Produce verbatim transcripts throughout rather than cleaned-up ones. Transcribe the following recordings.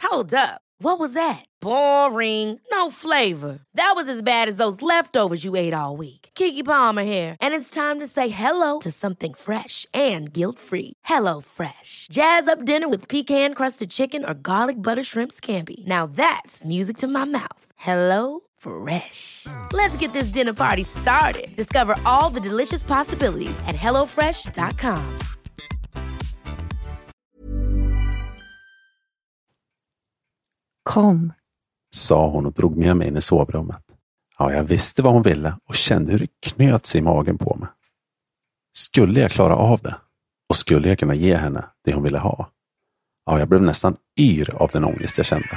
Hold up. What was that? Boring. No flavor. That was as bad as those leftovers you ate all week. Keke Palmer here, and it's time to say hello to something fresh and guilt-free. Hello Fresh. Jazz up dinner with pecan-crusted chicken or garlic butter shrimp scampi. Now that's music to my mouth. Hello Fresh. Let's get this dinner party started. Discover all the delicious possibilities at hello fresh dot com. Kom, sa hon och drog med mig in i sovrummet. Ja, jag visste vad hon ville och kände hur det knöt sig i magen på mig. Skulle jag klara av det? Och skulle jag kunna ge henne det hon ville ha? Ja, jag blev nästan yr av den ångest jag kände.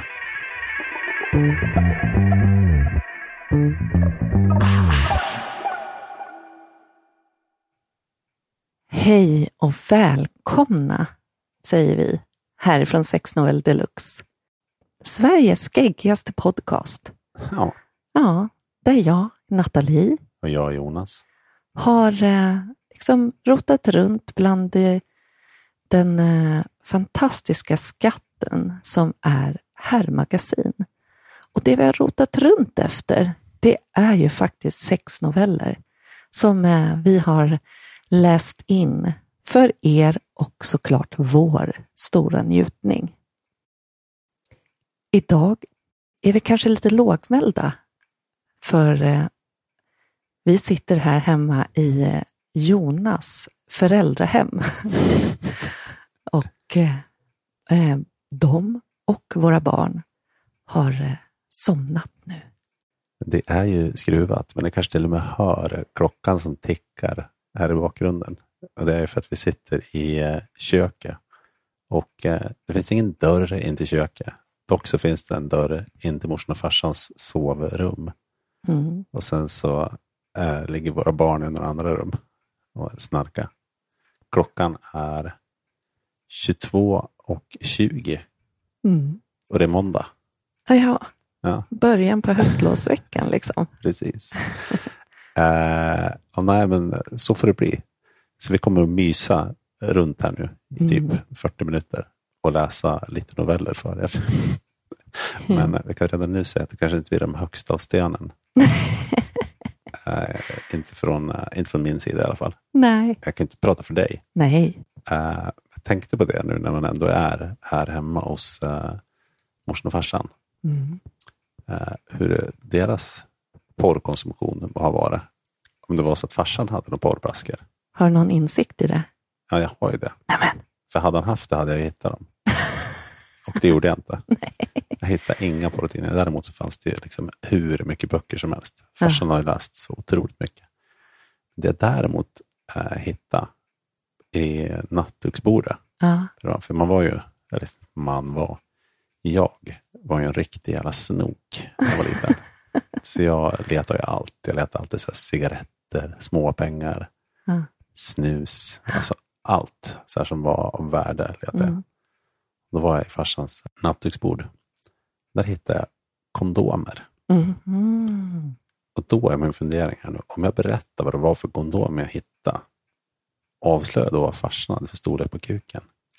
hej och välkomna, säger vi härifrån Sex Novel Deluxe. Sveriges skäggigaste podcast. Ja. Ja, där jag, Nathalie, Och jag, Jonas, har eh, liksom rotat runt bland eh, den eh, fantastiska skatten som är herrmagasin. Och det vi har rotat runt efter, det är ju faktiskt sexnoveller som eh, vi har läst in för er och såklart vår stora njutning. Idag är vi kanske lite lågmälda, för eh, vi sitter här hemma i eh, Jonas föräldrahem. och eh, eh, de och våra barn har eh, somnat nu. det är ju skruvat, men det kanske till och med hör klockan som tickar här i bakgrunden. Och det är för att vi sitter i eh, köket. Och eh, det finns ingen dörr in till köket. Dock så finns det en dörr in till morsan och farsans sovrum. Mm. Och sen så eh, ligger våra barn i några andra rum och snarkar. Klockan är tjugotvå och tjugo. Mm. Och det är måndag. Ja, Ja, början på höstlovsveckan liksom. precis. eh, och nej, men så får det bli. Så vi kommer att mysa runt här nu i typ Mm. fyrtio minuter och läsa lite noveller för er. Men vi kan redan nu säga att det kanske inte blir de högsta av stenen. eh, inte, från, eh, inte från min sida i alla fall. Nej. Jag kan inte prata för dig. Nej. Eh, jag tänkte på det nu när man ändå är här hemma hos eh, morsan och farsan. Mm. Eh, hur deras porrkonsumtion har varit. Om det var så att farsan hade några porrflaskor. Har du någon insikt i det? Ja, jag har ju det. Nämen. För hade han haft det hade jag hittat dem. Och det gjorde jag inte. Jag hittade inga porrtidningar. Däremot så fanns det ju liksom hur mycket böcker som helst. Farsan har ju läst så otroligt mycket. Det jag däremot eh, hittade i nattduksbordet. Ja. För man var ju, eller man var, jag var ju en riktig jävla snok när jag var liten. Så jag letade ju allt. Jag letade alltid så här cigaretter, småpengar, Ja. snus, alltså allt så här som var av värde letade jag. Mm. Då var jag i farsans nattduksbord. Där hittade jag kondomer. Mm. Mm. Och då är min fundering här nu. Om jag berättar vad det var för kondom jag hittade, avslöjar då vad farsan hade för storlek på kuken.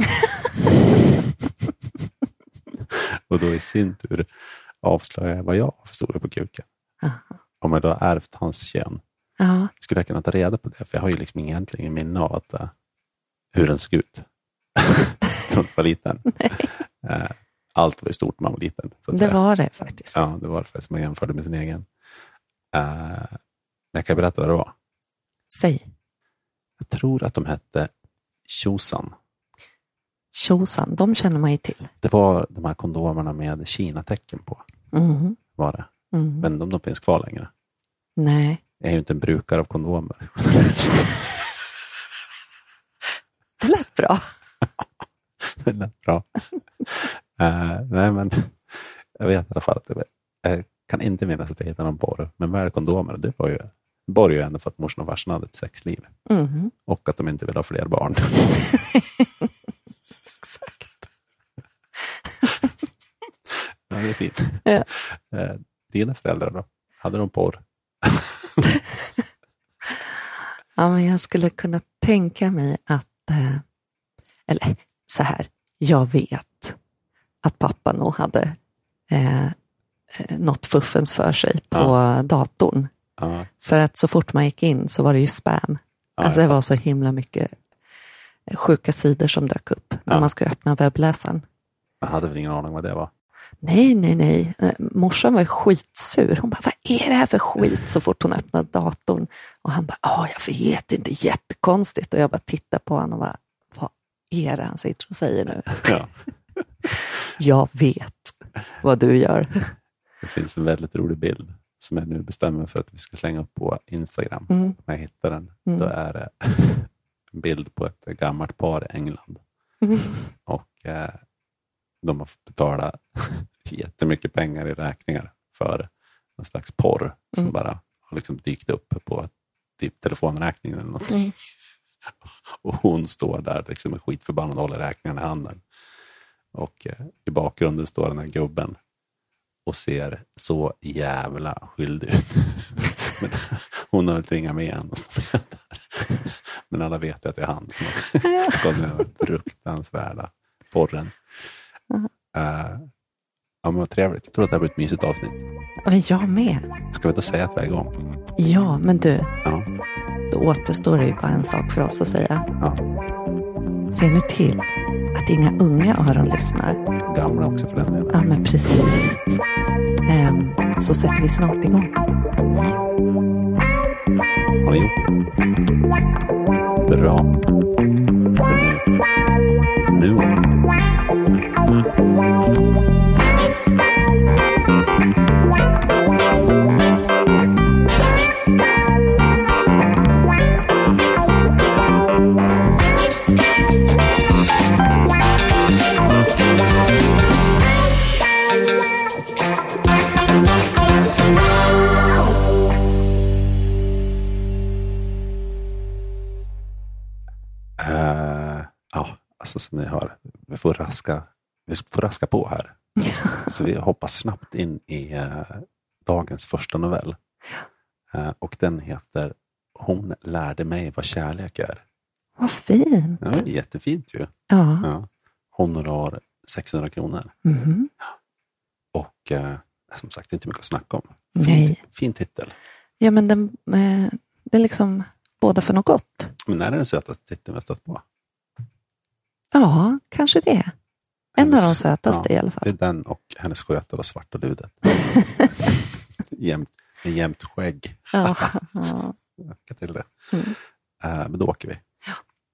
Och då i sin tur avslöjar jag vad jag har för storlek på kuken. Aha. Om jag då har ärvt hans kön, Ja. skulle jag kunna ta reda på det. För jag har ju liksom egentligen minne av att, uh, hur den såg ut. Från att vara liten. Uh, allt var ju stort när man var liten. Så att Det säga. var det faktiskt. Ja, det var det faktiskt. Man jämförde med sin egen. Uh, men jag kan berätta vad det var. Säg. Jag tror att de hette Tjosan. Tjosan, de känner man ju till. Det var de här kondomerna med Kina-tecken på. Mm. Var det. Mm. Men de, de finns kvar längre. Nej. Jag är ju inte en brukare av kondomer. Det lät bra. Det lät bra. uh, nej, men jag vet i alla fall att det, jag kan inte minnas att jag hittade någon porr. Men väl kondomer, det var ju borg ju ändå för att morsan och farsan hade ett sexliv. Mm. Och att de inte vill ha fler barn. Exakt. Ja, det är fint. Ja. Uh, dina föräldrar då? Hade de porr? Ja, men jag skulle kunna tänka mig att, eh, eller så här, jag vet att pappa nog hade eh, något fuffens för sig på ja. datorn. Ja. För att så fort man gick in så var det ju spam. Ja, alltså det var så himla mycket sjuka sidor som dök upp när ja. man ska öppna webbläsaren. Jag hade väl ingen aning vad det var. Nej, nej, nej. Morsan var ju skitsur. Hon bara, vad är det här för skit? Så fort hon öppnade datorn. Och han bara, ja, jag vet inte, jättekonstigt. Och jag bara tittar på honom och bara, vad är det han sitter och säger nu? Ja. Jag vet vad du gör. Det finns en väldigt rolig bild som jag nu bestämmer för att vi ska slänga upp på Instagram. Mm. Om jag hittar den. Mm. Då är det en bild på ett gammalt par i England. Mm. Och eh, de har fått betala jättemycket pengar i räkningar för en slags porr som Mm. bara har liksom dykt upp på typ telefonräkningen eller något. Mm. Och hon står där liksom med skitförbannad och håller räkningen i handen. Och eh, i bakgrunden står den här gubben och ser så jävla skyldig ut. Men hon har väl tvingat med henne och stå med där. Men alla vet att det är han som har gått med den fruktansvärda porren. Mm. Uh, ja, men vad trevligt. Jag tror att det här blir ett mysigt avsnitt. Men jag med. Ska vi då säga att vi är igång? Ja, men du. Ja. Då återstår det ju bara en sak för oss att säga. Ja. Se nu till att inga unga öron lyssnar. Gamla också för den delen. Ja, men precis. Ehm, så sätter vi snart igång. Har ni gjort? Bra. För nu. Nu. Uh, ja, alltså som ni hör, vi får raska, vi får raska på här. Så vi hoppar snabbt in i uh, dagens första novell. Uh, och den heter Hon lärde mig vad kärlek är. Vad fint. Ja, det är jättefint ju. Ja. Ja. Honorar sexhundra kronor. Mm-hmm. Och uh, som sagt, inte mycket att snacka om. Nej. Fin, fin titel. Ja, men den, eh, det är liksom båda för något gott. Men är det den sötaste titeln vi har stött på? Ja, kanske det. En Hennes, av de sötaste ja, i alla fall. Det är den och hennes sköta var svarta ludet. jämt, jämt skägg. Ja, ja. Lycka till det. Mm. Uh, men då åker vi. Ja.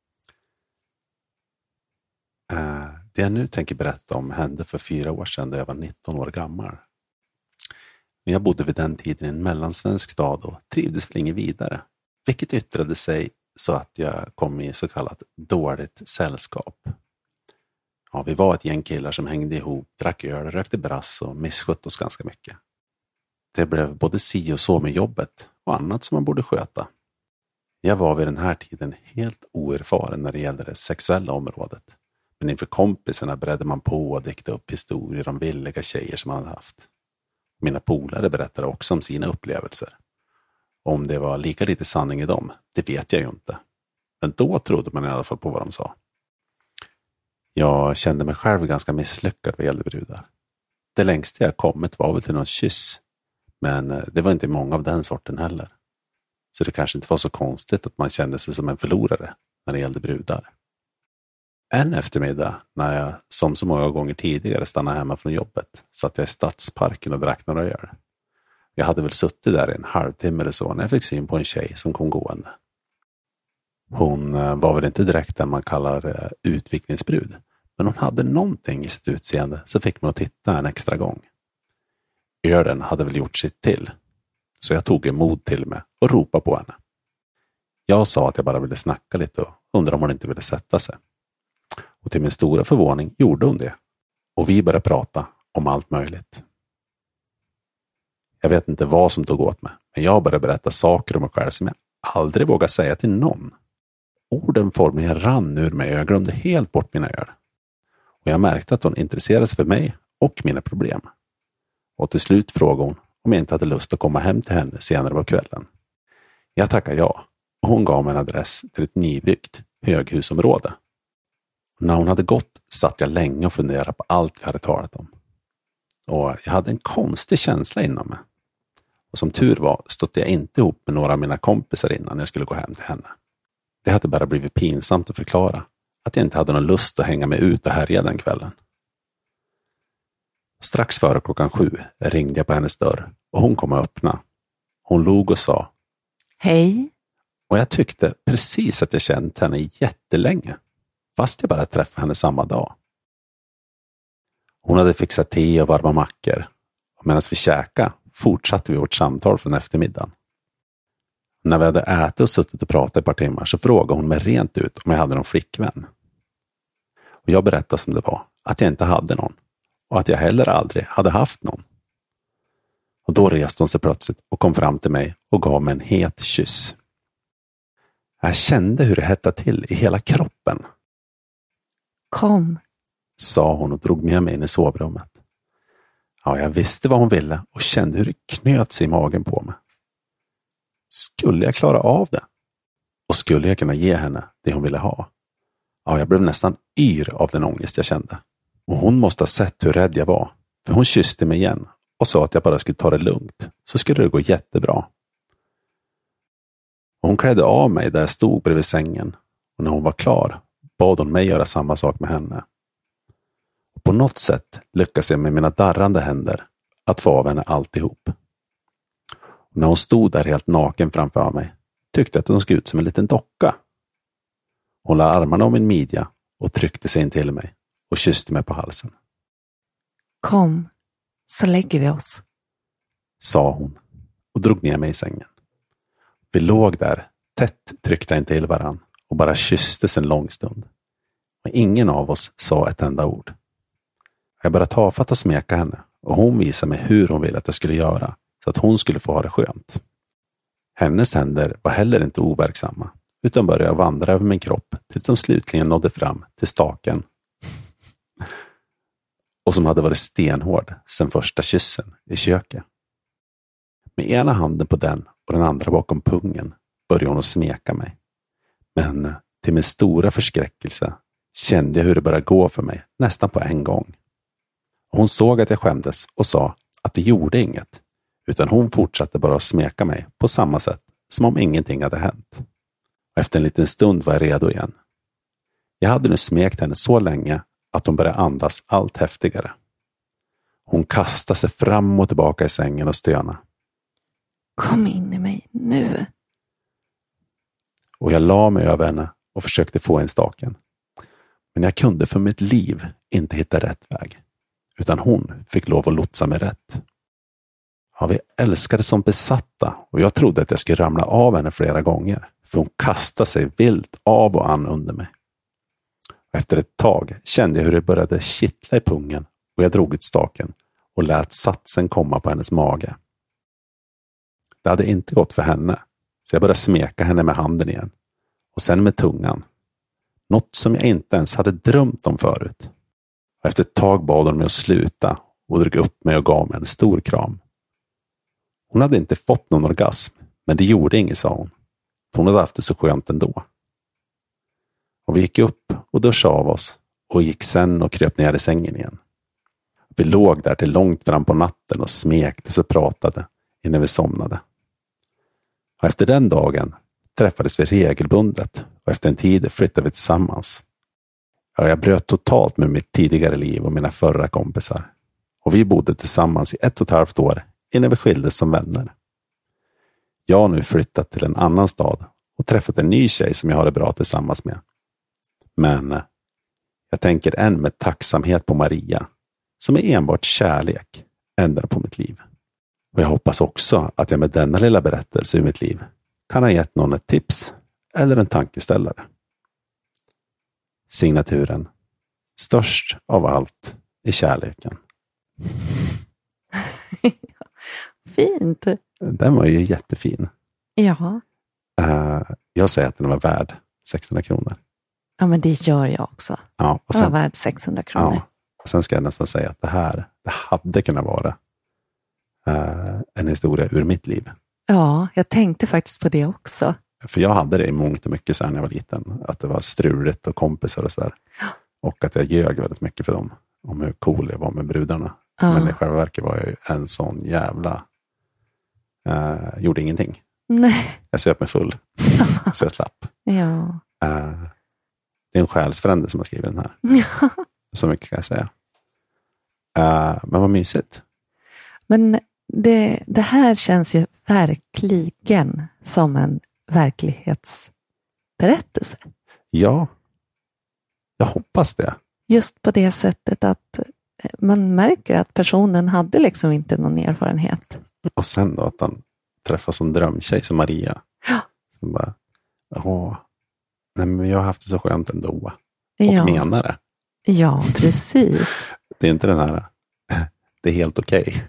Uh, det jag nu tänker berätta om hände för fyra år sedan då jag var nitton år gammal. Men jag bodde vid den tiden i en mellansvensk stad och trivdes väl inget vidare. Vilket yttrade sig så att jag kom i så kallat dåligt sällskap. Ja, vi var ett gäng killar som hängde ihop, drack öl, rökte brass och misskött oss ganska mycket. Det blev både si och så med jobbet och annat som man borde sköta. Jag var vid den här tiden helt oerfaren när det gällde det sexuella området. Men inför kompisarna bredde man på och dikta upp historier om villiga tjejer som man hade haft. Mina polare berättade också om sina upplevelser. Om det var lika lite sanning i dem, det vet jag ju inte. Men då trodde man i alla fall på vad de sa. Jag kände mig själv ganska misslyckad vad gällde brudar. Det längsta jag kommit var väl till någon kyss. Men det var inte många av den sorten heller. Så det kanske inte var så konstigt att man kände sig som en förlorare när det gällde brudar. En eftermiddag när jag som så många gånger tidigare stannade hemma från jobbet satt jag i stadsparken och drack några öl. Jag hade väl suttit där i en halvtimme eller så när jag fick syn på en tjej som kom gående. Hon var väl inte direkt den man kallar utvikningsbrud, men hon hade någonting i sitt utseende så fick mig att titta en extra gång. Ölen hade väl gjort sitt till, så jag tog emot till mig och ropade på henne. Jag sa att jag bara ville snacka lite och undrade om hon inte ville sätta sig. Och till min stora förvåning gjorde hon det. Och vi började prata om allt möjligt. Jag vet inte vad som tog åt mig, men jag började berätta saker om mig själv som jag aldrig vågar säga till någon. Orden formligen rann ur mig och jag glömde helt bort mina öl. Och jag märkte att hon intresserade sig för mig och mina problem. Och till slut frågade hon om jag inte hade lust att komma hem till henne senare på kvällen. Jag tackade ja och hon gav mig en adress till ett nybyggt höghusområde. När hon hade gått satt jag länge och funderade på allt vi hade talat om. Och jag hade en konstig känsla inom mig. Och som tur var stötte jag inte ihop med några av mina kompisar innan jag skulle gå hem till henne. Det hade bara blivit pinsamt att förklara att jag inte hade någon lust att hänga mig ut och härja den kvällen. Strax före klockan sju ringde jag på hennes dörr och hon kom och öppna. Hon log och sa: Hej. Och jag tyckte precis att jag känt henne jättelänge, fast jag bara träffade henne samma dag. Hon hade fixat te och varma mackor, och medan vi käkade fortsatte vi vårt samtal från eftermiddagen. När vi hade ätit och suttit och pratat ett par timmar så frågade hon mig rent ut om jag hade någon flickvän. Och jag berättade som det var, att jag inte hade någon, och att jag heller aldrig hade haft någon. Och då reste hon sig plötsligt och kom fram till mig och gav mig en het kyss. Jag kände hur det hettade till i hela kroppen. Kom, sa hon och drog med mig in i sovrummet. Ja, jag visste vad hon ville och kände hur det knöt sig i magen på mig. Skulle jag klara av det? Och skulle jag kunna ge henne det hon ville ha? Ja, jag blev nästan yr av den ångest jag kände. Och hon måste ha sett hur rädd jag var. För hon kysste mig igen och sa att jag bara skulle ta det lugnt, så skulle det gå jättebra. Och hon klädde av mig där jag stod bredvid sängen, och när hon var klar bad hon mig göra samma sak med henne. Och på något sätt lyckades jag med mina darrande händer att få av henne alltihop. Och när hon stod där helt naken framför mig tyckte jag att hon såg ut som en liten docka. Hon la armarna om min midja och tryckte sig in till mig och kysste mig på halsen. Kom, så lägger vi oss, sa hon och drog ner mig i sängen. Vi låg där, tätt tryckta in till varann och bara kysstes en lång stund. Men ingen av oss sa ett enda ord. Jag började tafatt och smeka henne, och hon visade mig hur hon ville att jag skulle göra så att hon skulle få ha det skönt. Hennes händer var heller inte overksamma, utan började vandra över min kropp tills de slutligen nådde fram till staken. Och som hade varit stenhård sedan första kyssen i köket. Med ena handen på den och den andra bakom pungen började hon att smeka mig. Men till min stora förskräckelse kände jag hur det började gå för mig nästan på en gång. Hon såg att jag skämdes och sa att det gjorde inget, utan hon fortsatte bara att smeka mig på samma sätt som om ingenting hade hänt. Efter en liten stund var jag redo igen. Jag hade nu smekt henne så länge att hon började andas allt häftigare. Hon kastade sig fram och tillbaka i sängen och stönade. Kom in i mig nu. Och jag la mig över henne och försökte få en staken. Men jag kunde för mitt liv inte hitta rätt väg. Utan hon fick lov att lotsa mig rätt. Ja, vi älskade som besatta, och jag trodde att jag skulle ramla av henne flera gånger. För hon kastade sig vilt av och an under mig. Och efter ett tag kände jag hur det började kittla i pungen, och jag drog ut staken och lät satsen komma på hennes mage. Det hade inte gått för henne, så jag började smeka henne med handen igen. Och sen med tungan. Något som jag inte ens hade drömt om förut. Och efter ett tag bad hon mig att sluta och drog upp mig och gav mig en stor kram. Hon hade inte fått någon orgasm, men det gjorde inget, sa hon. För hon hade haft det så skönt ändå. Och vi gick upp och duschade av oss och gick sen och kröp ner i sängen igen. Vi låg där till långt fram på natten och smektes och pratade innan vi somnade. Och efter den dagen träffades vi regelbundet, och efter en tid flyttade vi tillsammans. Ja, jag bröt totalt med mitt tidigare liv och mina förra kompisar. Och vi bodde tillsammans i ett och ett halvt år innan vi skildes som vänner. Jag har nu flyttat till en annan stad och träffat en ny tjej som jag har det bra tillsammans med. Men jag tänker än med tacksamhet på Maria, som är enbart kärlek ändrar på mitt liv. Och jag hoppas också att jag med denna lilla berättelse i mitt liv kan ha gett någon ett tips eller en tankeställare. Signaturen: störst av allt är kärleken. Fint. Den var ju jättefin. Ja. Uh, jag säger att den var värd sexhundra kronor. Ja, men det gör jag också. Ja, och sen, den var värd sexhundra kronor. Ja, och sen ska jag nästan säga att det här det hade kunnat vara uh, en historia ur mitt liv. Ja, jag tänkte faktiskt på det också. För jag hade det i mångt och mycket så när jag var liten. Att det var struligt och kompisar och sådär. Och att jag ljög väldigt mycket för dem. Om hur cool jag var med brudarna. Ja. Men i själva verket var jag ju en sån jävla... Uh, gjorde ingenting. Nej. Jag söp mig full. Så jag slapp. Ja. Uh, det är en själsfrände som har skrivit den här. Ja. Så mycket kan jag säga. Uh, men vad mysigt. Men det, det här känns ju verkligen som en verklighetsberättelse. Ja. Jag hoppas det. Just på det sättet att man märker att personen hade liksom inte någon erfarenhet. Och sen då att han träffar som drömtjej som Maria. Ja. Som bara, åh, nej men jag har haft det så skönt ändå. Och Ja. menar det. Ja, precis. Det är inte den här, det är helt okej.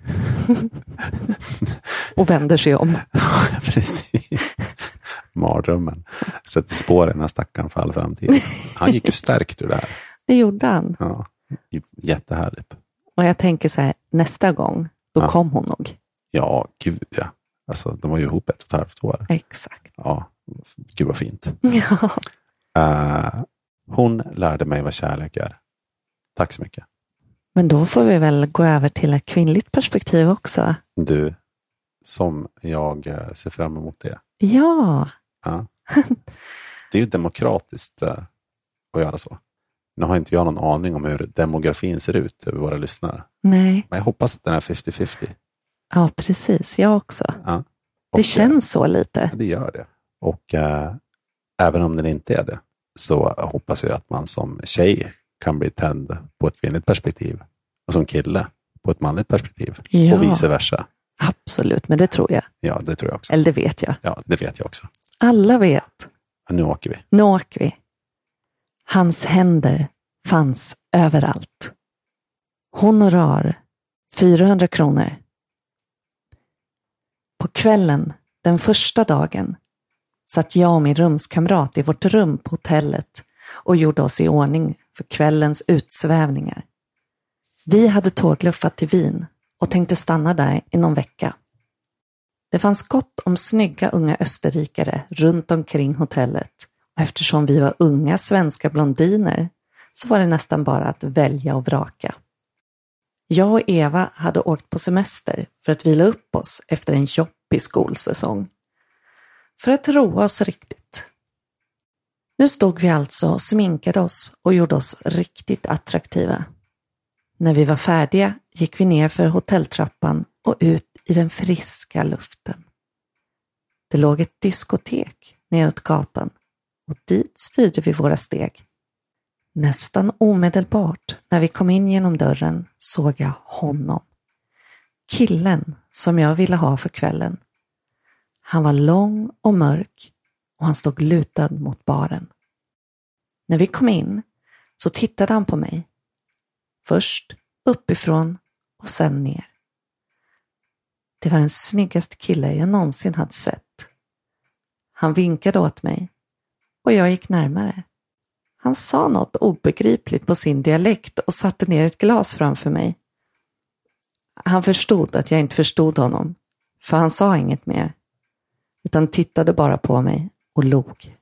Och vänder sig om. Precis. Mardrömmen. Sätter spår i den här stackaren för all framtid. Han gick ju stärkt ur det här. Det gjorde han. Ja, jättehärligt. Och jag tänker så här, nästa gång, då Ja. kom hon nog. Ja, gud ja. Alltså, de var ju ihop ett och ett halvt år. Exakt. Ja, gud vad fint. Ja. Uh, hon lärde mig vad kärlek är. Tack så mycket. Men då får vi väl gå över till ett kvinnligt perspektiv också. Du, som jag uh, ser fram emot det. Ja. Ja. Det är ju demokratiskt uh, att göra så. Nu har inte jag någon aning om hur demografin ser ut över våra lyssnare. Nej. Men jag hoppas att den är femtio femtio. Ja, precis. Jag också. Ja. Och, Det känns så lite. Ja, det gör det. Och uh, även om den inte är det, så hoppas jag att man som tjej kan bli tänd på ett kvinnligt perspektiv och som kille på ett manligt perspektiv. Ja. Och vice versa. Absolut, men det tror jag. Ja, det tror jag också. Eller det vet jag. Ja, det vet jag också. Alla vet. Men nu åker vi. Nu åker vi. Hans händer fanns överallt. Honorar fyrahundra kronor. På kvällen, den första dagen, satt jag och min rumskamrat i vårt rum på hotellet och gjorde oss i ordning för kvällens utsvävningar. Vi hade tågluffat till Wien och tänkte stanna där i någon vecka. Det fanns gott om snygga unga österrikare runt omkring hotellet, och eftersom vi var unga svenska blondiner så var det nästan bara att välja och vraka. Jag och Eva hade åkt på semester för att vila upp oss efter en jobbig skolsäsong. För att roa oss riktigt. Nu stod vi alltså och sminkade oss och gjorde oss riktigt attraktiva. När vi var färdiga gick vi ner för hotelltrappan och ut i den friska luften. Det låg ett diskotek neråt gatan och dit styrde vi våra steg. Nästan omedelbart när vi kom in genom dörren såg jag honom. Killen som jag ville ha för kvällen. Han var lång och mörk och han stod lutad mot baren. När vi kom in så tittade han på mig. Först uppifrån och sen ner. Det var den snyggaste kille jag någonsin hade sett. Han vinkade åt mig och jag gick närmare. Han sa något obegripligt på sin dialekt och satte ner ett glas framför mig. Han förstod att jag inte förstod honom, för han sa inget mer, utan tittade bara på mig och log.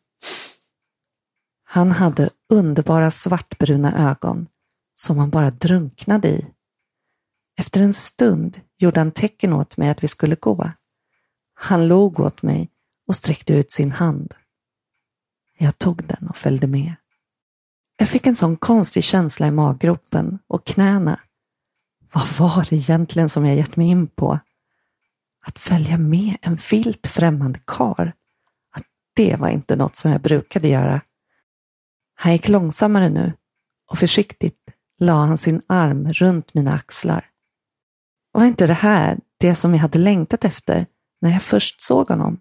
Han hade underbara svartbruna ögon som han bara drunknade i. Efter en stund gjorde han tecken åt mig att vi skulle gå. Han log åt mig och sträckte ut sin hand. Jag tog den och följde med. Jag fick en sån konstig känsla i maggropen och knäna. Vad var det egentligen som jag gett mig in på? Att följa med en vilt främmande kar. Att det var inte något som jag brukade göra. Han gick långsammare nu och försiktigt la han sin arm runt mina axlar. Var inte det här det som jag hade längtat efter när jag först såg honom?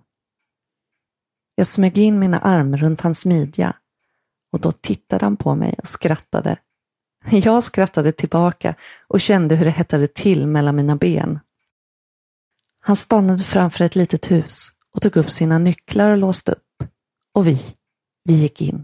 Jag smög in mina arm runt hans midja och då tittade han på mig och skrattade. Jag skrattade tillbaka och kände hur det hettade till mellan mina ben. Han stannade framför ett litet hus och tog upp sina nycklar och låste upp. Och vi, vi gick in.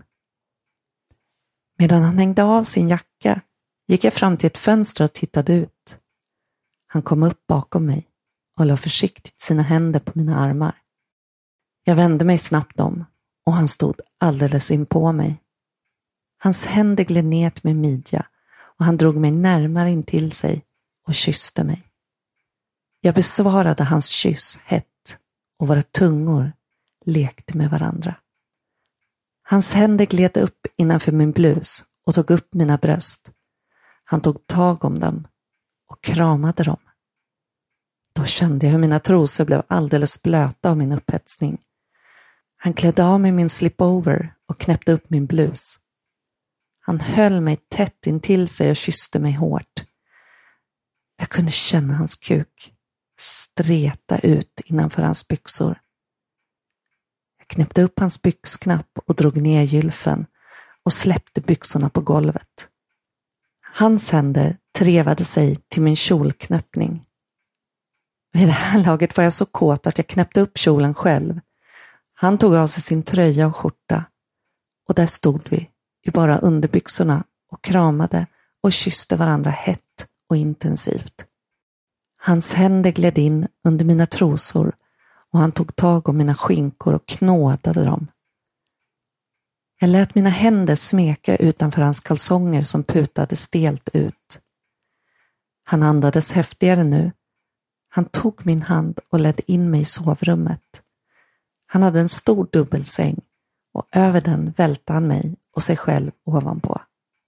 Medan han hängde av sin jacka gick jag fram till ett fönster och tittade ut. Han kom upp bakom mig och la försiktigt sina händer på mina armar. Jag vände mig snabbt om och han stod alldeles in på mig. Hans händer gled ner till min midja och han drog mig närmare in till sig och kysste mig. Jag besvarade hans kyss hett och våra tungor lekte med varandra. Hans händer gled upp innanför min blus och tog upp mina bröst. Han tog tag om dem och kramade dem. Då kände jag hur mina trosor blev alldeles blöta av min upphetsning. Han klädde av mig min slipover och knäppte upp min blus. Han höll mig tätt in till sig och kysste mig hårt. Jag kunde känna hans kuk streta ut innanför hans byxor. Jag knäppte upp hans byxknapp och drog ner gylfen och släppte byxorna på golvet. Hans händer trevade sig till min kjolknöppning. Vid det här laget var jag så kåt att jag knäppte upp kjolen själv. Han tog av sig sin tröja och skjorta och där stod vi i bara underbyxorna och kramade och kysste varandra hett och intensivt. Hans händer gled in under mina trosor och han tog tag om mina skinkor och knådade dem. Jag lät mina händer smeka utanför hans kalsonger som putade stelt ut. Han andades häftigare nu. Han tog min hand och ledde in mig i sovrummet. Han hade en stor dubbelsäng och över den välte han mig och sig själv ovanpå.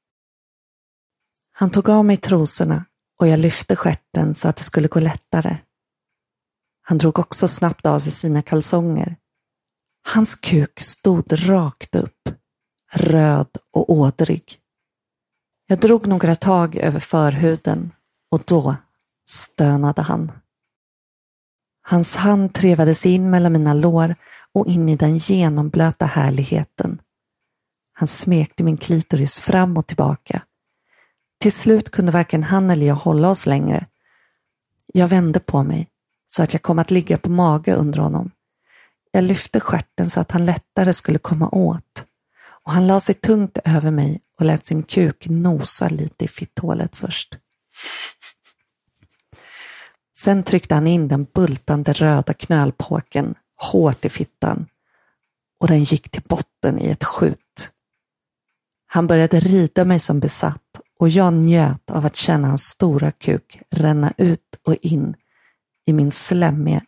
Han tog av mig trosorna och jag lyfte stjärten så att det skulle gå lättare. Han drog också snabbt av sig sina kalsonger. Hans kuk stod rakt upp, röd och ådrig. Jag drog några tag över förhuden och då stönade han. Hans hand trevades in mellan mina lår och in i den genomblöta härligheten. Han smekte min klitoris fram och tillbaka. Till slut kunde varken han eller jag hålla oss längre. Jag vände på mig så att jag kom att ligga på mage under honom. Jag lyfte stjärten så att han lättare skulle komma åt. Och han la sig tungt över mig och lät sin kuk nosa lite i fitthålet först. Sen tryckte han in den bultande röda knölpåken hårt i fittan och den gick till botten i ett skjut. Han började rida mig som besatt och jag njöt av att känna hans stora kuk ränna ut och in i min slemmiga.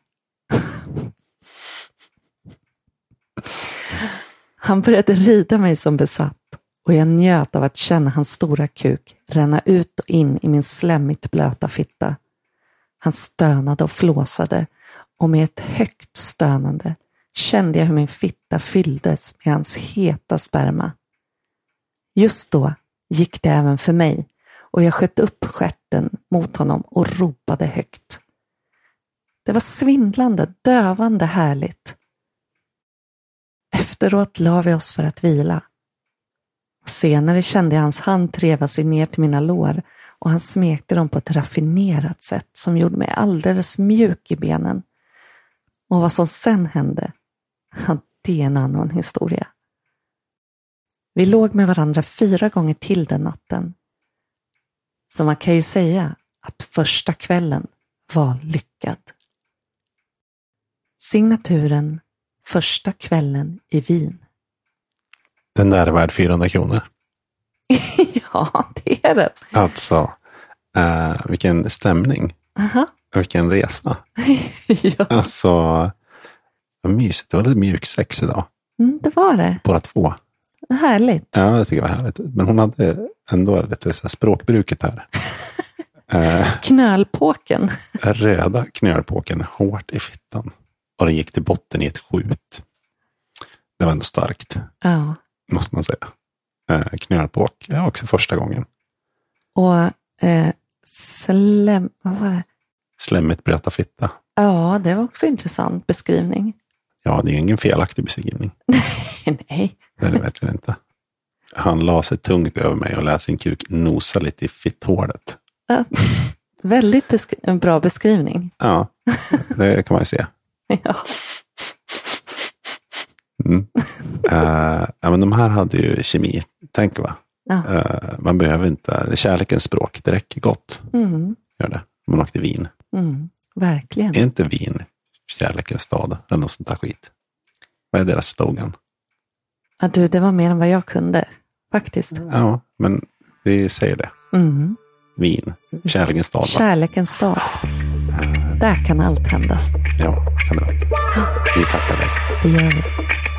Han började rida mig som besatt och jag njöt av att känna hans stora kuk ränna ut och in i min slemmigt blöta fitta. Han stönade och flåsade och med ett högt stönande kände jag hur min fitta fylldes med hans heta sperma. Just då gick det även för mig och jag sköt upp stjärten mot honom och ropade högt. Det var svindlande, dövande härligt. Efteråt la vi oss för att vila. Senare kände jag hans hand treva sig ner till mina lår och han smekte dem på ett raffinerat sätt som gjorde mig alldeles mjuk i benen. Och vad som sen hände, det är en annan historia. Vi låg med varandra fyra gånger till den natten. Så man kan ju säga att första kvällen var lyckad. Signaturen Första kvällen i Wien. Den där är värd fyrahundra kronor. Ja, det är det. Alltså, uh, vilken stämning. Aha. Vilken resa. Ja. Alltså, vad mysigt. Det var lite mjuk sex idag. Mm, det var det. Båda två. Härligt. Ja, jag tycker det var härligt. Men hon hade ändå lite så här språkbruket här. uh, Knölpåken. Röda knölpåken hårt i fittan. Och den gick till botten i ett skjut. Det var ändå starkt. Ja. Måste man säga. Eh, knölpåk är också första gången. Och eh, slem... Vad var det? Slemmigt blöta fitta. Ja, det var också en intressant beskrivning. Ja, det är ingen felaktig beskrivning. Nej. Det är det verkligen inte. Han la sig tungt över mig och lät sin kuk nosa lite i fitthålet. Ja, väldigt beskri- en bra beskrivning. Ja, det kan man ju se. Ja. Mm. Uh, ja, men de här hade ju kemi, tänker va? Ja. Uh, man behöver inte, kärlekens språk, det räcker gott. Mm. Gör det. Man åkte Wien. Mm. Verkligen. Är inte Wien kärlekens stad eller något sånt där skit? Vad är deras slogan? Ja, du, det var mer än vad jag kunde. faktiskt. Ja, men vi säger det. Mm. Wien, kärlekens stad. Va? Kärlekens stad. Där kan allt hända. Ja, kan det vara. Vi tackar dig. Det gör vi.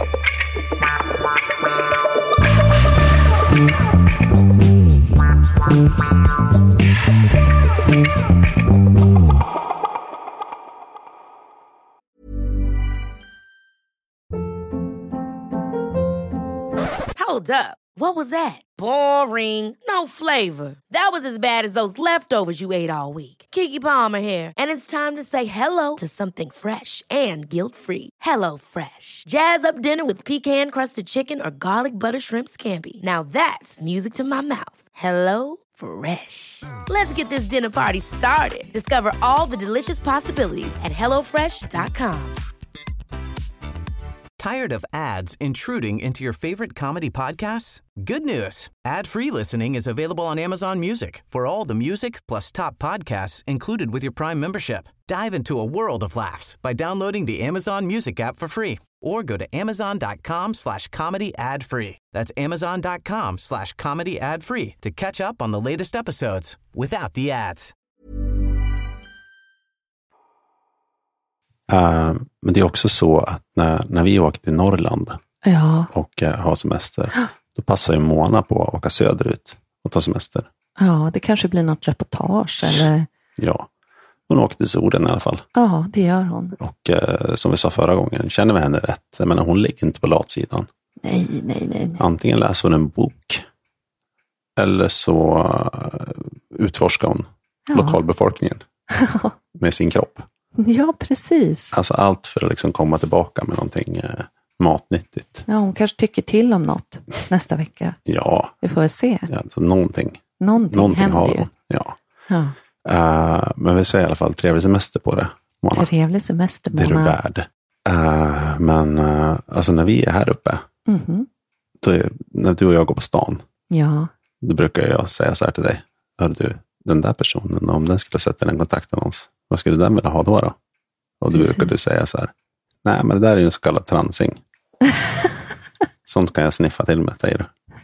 Hold up. What was that? Boring. No flavor. That was as bad as those leftovers you ate all week. Keke Palmer here, and it's time to say hello to something fresh and guilt-free. Hello Fresh. Jazz up dinner with pecan-crusted chicken or garlic butter shrimp scampi. Now that's music to my mouth. Hello Fresh. Let's get this dinner party started. Discover all the delicious possibilities at hello fresh dot com. Tired of ads intruding into your favorite comedy podcasts? Good news. Ad-free listening is available on Amazon Music for all the music plus top podcasts included with your Prime membership. Dive into a world of laughs by downloading the Amazon Music app for free or go to amazon.com slash comedy ad free. That's amazon.com slash comedy ad free to catch up on the latest episodes without the ads. Uh, men det är också så att när, när vi åker till Norrland Ja. och uh, har semester, då passar ju Mona på att åka söderut och ta semester. Ja, det kanske blir något reportage eller... Ja, hon åker till solen i alla fall. Ja, det gör hon. Och uh, som vi sa förra gången, känner vi henne rätt? Jag menar, hon ligger inte på latsidan. Nej, nej, nej. Antingen läser hon en bok eller så uh, utforskar hon Ja. lokalbefolkningen med sin kropp. Ja, precis. Alltså allt för att liksom komma tillbaka med någonting eh, matnyttigt. Ja, hon kanske tycker till om något nästa vecka. Ja, Vi får se. ja alltså någonting. Någonting, Någonting händer har ju. hon. Ja. Ja. Uh, men vi säger i alla fall trevlig semester på det, Mona. Trevlig semester, Det är du Mona. värd. Uh, men uh, alltså när vi är här uppe, Mhm. då är, när du och jag går på stan, Ja. då brukar jag säga så här till dig. Hör du, den där personen, om den skulle sätta en kontaktannons, vad skulle den vilja ha då då? Och då Precis. brukar du säga så här. Nej, men det där är ju en så kallad transing. Sånt kan jag sniffa till med, säger du.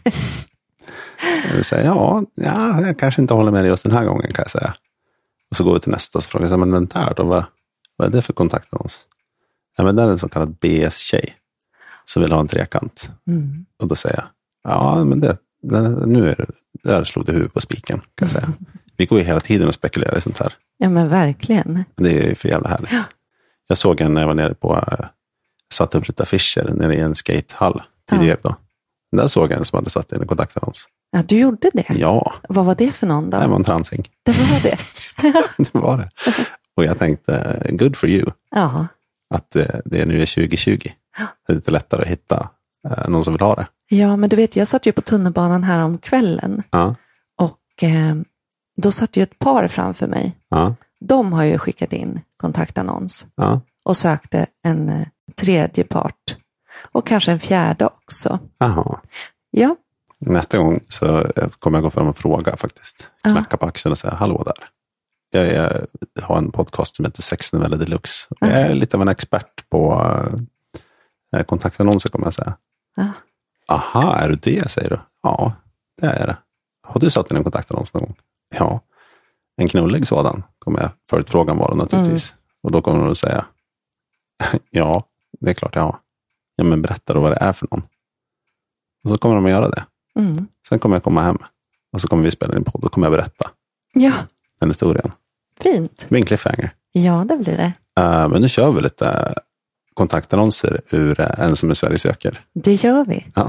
Jag säger, ja, ja, jag kanske inte håller med dig just den här gången, kan jag säga. Och så går vi till nästa och frågar, så, men den där då, vad, vad är det för kontaktannons? Ja, men det är en så kallad B S-tjej som vill ha en trekant. Mm. Och då säger jag, ja, men det, det nu är det, där slog det huvudet på spiken, kan jag säga. Vi går ju hela tiden och spekulerar i sånt här. Ja, men verkligen. Det är ju för jävla härligt. Ja. Jag såg en när jag var nere på, uh, satt upp lite affischer nere i en skatehall tidigare då. Där såg jag en som hade satt in en kontaktannons. Ja, du gjorde det? Ja. Vad var det för någon då? Det var en transing. Det var det? Det var det. Och jag tänkte, good for you. Ja. Att uh, det nu är tjugo tjugo. Det är lite lättare att hitta uh, någon som vill ha det. Ja, men du vet, jag satt ju på tunnelbanan här om kvällen. Ja. Och eh, då satt ju ett par framför mig. Ja. De har ju skickat in kontaktannons. Ja. Och sökte en eh, tredje part. Och kanske en fjärde också. Aha. Ja. Nästa gång så kommer jag gå fram och fråga faktiskt. Knacka på axeln och säga, hallå där. Jag, är, jag har en podcast som heter Sex Novella Deluxe. Jag är lite av en expert på uh, kontaktannonser, kommer jag säga. Ja. Aha, är du det, säger du? Ja, det är det. Har du satt in en kontaktannons någon gång? Ja. En knullig sådan, kommer jag förut frågan vara naturligtvis. Mm. Och då kommer de att säga, ja, det är klart jag har. Ja, men berätta då vad det är för någon. Och så kommer de att göra det. Mm. Sen kommer jag komma hem. Och så kommer vi spela en podd. Då kommer jag berätta Ja. den historien. Fint. Det blir en cliffhanger. Ja, det blir det. Uh, men nu kör vi lite kontaktannonser ur uh, En som är Sverige söker. Det gör vi. Ja.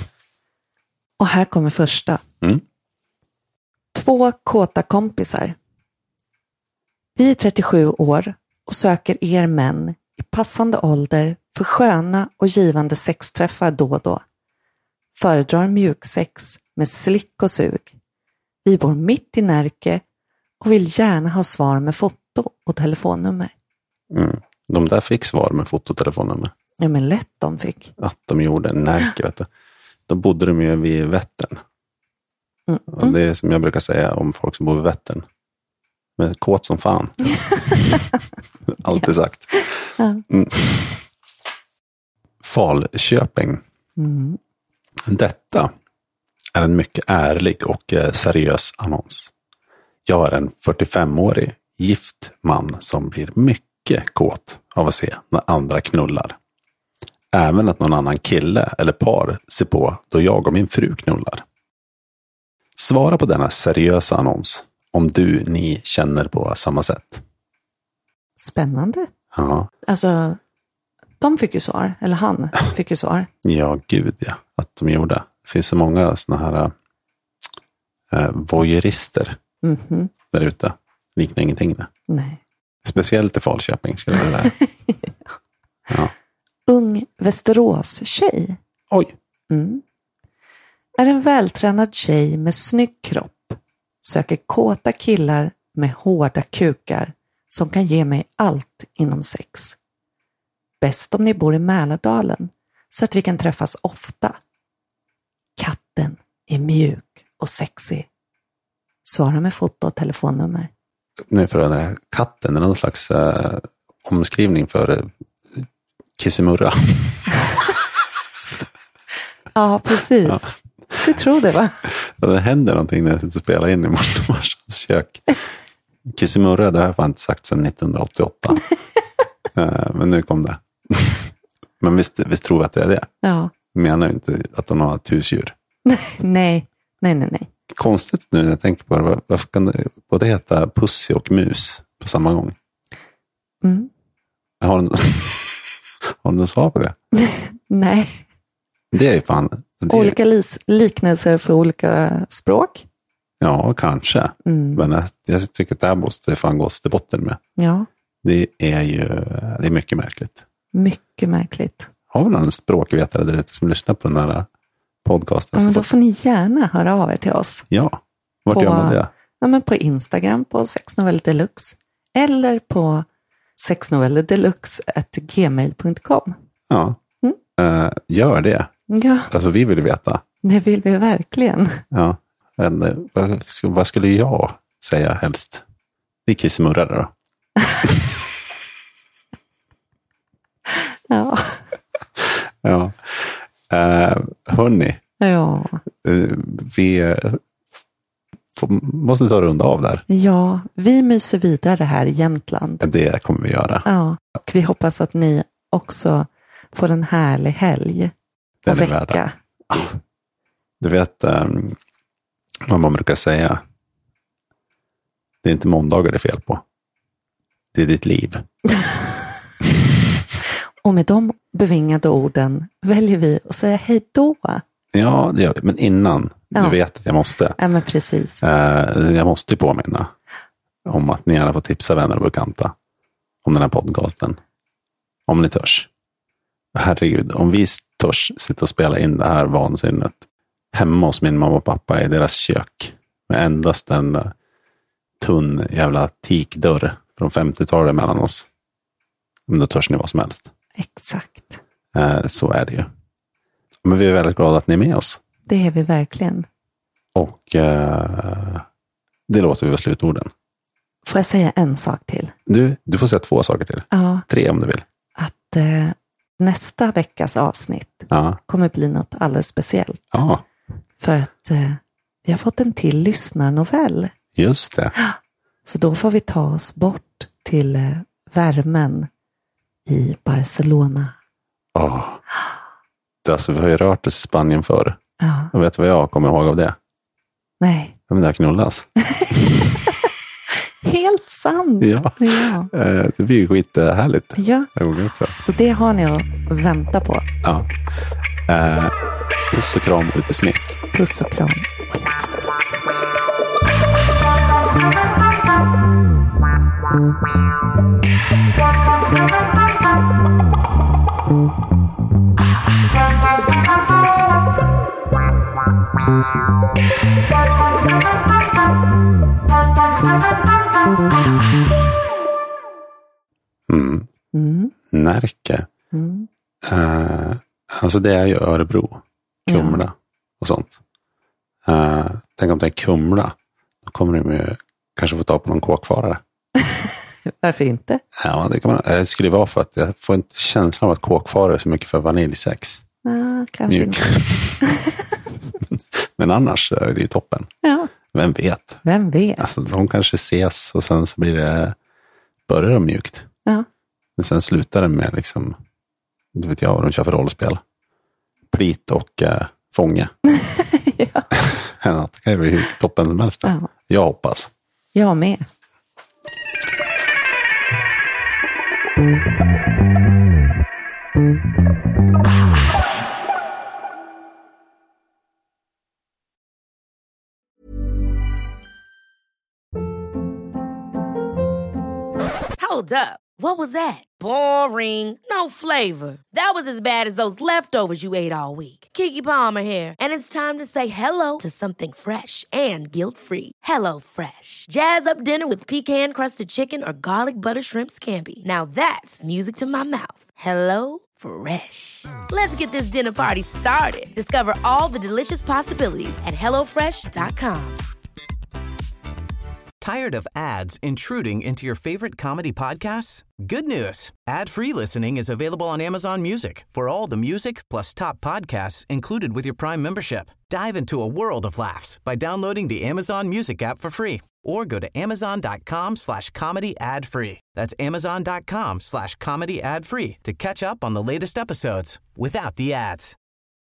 Och här kommer första. Mm. Två kåta kompisar. Vi är trettiosju år och söker er män i passande ålder för sköna och givande sexträffar då och då. Föredrar mjuksex med slick och sug. Vi bor mitt i Närke och vill gärna ha svar med foto och telefonnummer. Mm. De där fick svar med fototelefonnummer. Ja, men lätt de fick. Att de gjorde en Närke, vet du. Då bodde de ju vid Vättern. Mm. Och det är som jag brukar säga om folk som bor vid Vättern. Men kåt som fan. Alltid sagt. Mm. Falköping. Mm. Detta är en mycket ärlig och seriös annons. Jag är en fyrtiofemårig gift man som blir mycket kåt av att se när andra knullar. Även att någon annan kille eller par ser på då jag och min fru knullar. Svara på denna seriösa annons om du, ni känner på samma sätt. Spännande. Ja. Alltså, de fick ju svar, eller han fick ju svar. Ja, gud ja, att de gjorde. Det finns så många såna här äh, voyeurister Mm-hmm. där ute. Liknar ingenting det. Nej. Speciellt i Falköping skulle jag vilja säga. Ja. Ung Västerås-tjej. Oj. Mm. Är en vältränad tjej med snygg kropp. Söker kåta killar med hårda kukar som kan ge mig allt inom sex. Bäst om ni bor i Mälardalen så att vi kan träffas ofta. Katten är mjuk och sexig. Svara med foto och telefonnummer. Nu för den här katten är någon slags äh, omskrivning för äh, kissemurra. Ja, precis. Ja. Skulle tro det, va? Det händer någonting när jag sitter och spelar in i morsomarsans kök. Kissemurra, det har jag fan inte sagt sedan nittonhundraåttioåtta. uh, men nu kom det. Men visst, visst tror jag att det är det. Ja. Jag menar inte att de har ett husdjur. nej, nej, nej, nej. Konstigt nu när jag tänker på det. Varför kan det både heta Pussy och mus på samma gång? Mm. Har du har någon svar på det? Nej. Det är ju fan... Det är... Olika lis- liknelser för olika språk? Ja, kanske. Mm. Men jag, jag tycker att det här måste fan gås till botten med. Ja. Det är ju det är mycket märkligt. Mycket märkligt. Har vi någon språkvetare där ute som lyssnar på den här podcasten? Ja, men då får ni gärna höra av er till oss. Ja, vart på, gör man det? Ja, men på Instagram på sexnoveller deluxe. Eller på sexnovellerdeluxe at gmail punkt com. Ja, mm. uh, gör det. Ja. Alltså vi vill veta. Det vill vi verkligen. Ja, men vad, vad skulle jag säga helst? Det är kissemurrare då. Ja. Ja. Uh, hörni. Ja. Uh, vi får, måste ta runda av där. Ja, vi myser vidare här i Jämtland. Det kommer vi göra. Ja, och vi hoppas att ni också får en härlig helg. Den och vecka. Värda. Du vet um, vad man brukar säga. Det är inte måndagar det är fel på. Det är ditt liv. Och med de bevingade orden väljer vi att säga hej då. Ja, det gör vi. Men innan, ja. Du vet att jag måste. Ja, men precis. Uh, jag måste påminna om att ni gärna får tipsa vänner och bekanta om den här podcasten. Om ni törs. Herregud, om vi törs sitta och spela in det här vansinnet hemma hos min mamma och pappa i deras kök med endast en uh, tunn jävla teakdörr från femtiotalet mellan oss. Men då törs ni vad som helst. Exakt. Uh, så är det ju. Men vi är väldigt glada att ni är med oss. Det är vi verkligen. Och uh, det låter vi väl slutorden. Får jag säga en sak till? Du, du får säga två saker till. Ja. Tre om du vill. Att uh, nästa veckas avsnitt ja. kommer bli något alldeles speciellt. Ja. För att uh, vi har fått en till lyssnarnovell. Just det. Så då får vi ta oss bort till uh, värmen i Barcelona. Oh. Alltså, vi har ju rört oss i Spanien förr. Ja. Och vet du vad jag kommer ihåg av det? Nej. Ja, men det här knullas. Helt sant. Ja. Ja. Det blir ju skithärligt. Ja. Så det har ni att vänta på. Ja. Eh, puss och kram och lite smek. Puss och kram och lite smek. Mm. Mm. Närke. Mm. Uh, alltså det är ju Örebro, Kumla ja. Och sånt. Uh, tänk om det är Kumla. Då kommer de ju kanske få ta på någon kåkfarare. Varför inte? Ja, det kan man. Det skulle vara för att jag får inte känslan av att kåkfarare är så mycket för vaniljsex. Ah, kanske Mjuk. inte. Men annars är det ju toppen. Ja. Vem vet? Vem vet? Alltså, de kanske ses och sen så blir det, börjar de mjukt. Ja. Men sen slutar det med liksom, inte vet jag vad de kör för rollspel. Plit och äh, fånge. Ja. Det kan ju bli hur toppen som helst. Ja. Jag hoppas. Jag med. Hold up. What was that? Boring. No flavor. That was as bad as those leftovers you ate all week. Keke Palmer here, and it's time to say hello to something fresh and guilt-free. Hello Fresh. Jazz up dinner with pecan-crusted chicken or garlic butter shrimp scampi. Now that's music to my mouth. Hello Fresh. Let's get this dinner party started. Discover all the delicious possibilities at hello fresh dot com. Tired of ads intruding into your favorite comedy podcasts? Good news. Ad-free listening is available on Amazon Music for all the music plus top podcasts included with your Prime membership. Dive into a world of laughs by downloading the Amazon Music app for free or go to amazon.com slash comedy ad free. That's amazon.com slash comedy ad free to catch up on the latest episodes without the ads.